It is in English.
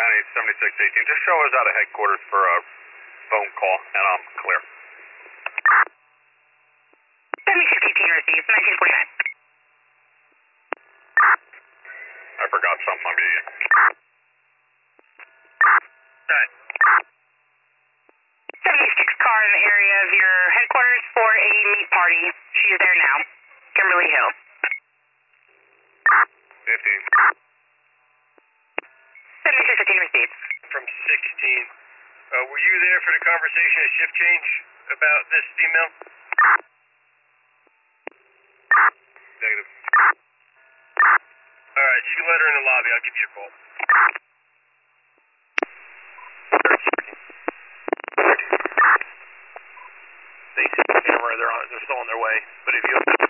County 7618. Just show us out of headquarters for a phone call, and I'm clear. 7618 received, 1949. I forgot something, I'm idiot. Alright. 76 car in the area of your headquarters for a meat party. She is there now. Kimberly Hill. 15. 7618 received. From 16. Were you there for the conversation at shift change about this female? Negative. Alright, you can let her in the lobby. I'll give you a call. They see the camera, they're still on their way. But if you